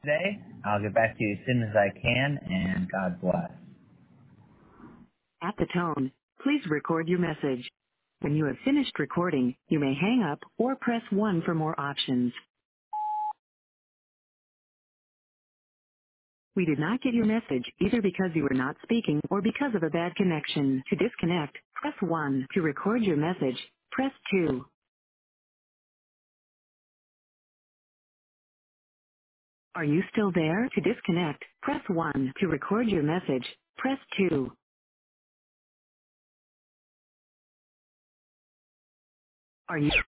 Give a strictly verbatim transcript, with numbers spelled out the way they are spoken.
today. I'll get back to you as soon as I can, and God bless. At the tone, please record your message. When you have finished recording, you may hang up or press one for more options. We did not get your message either because you were not speaking or because of a bad connection. To disconnect, press one. To record your message, press two. Are you still there? To disconnect, press one. To record your message, press two. Are you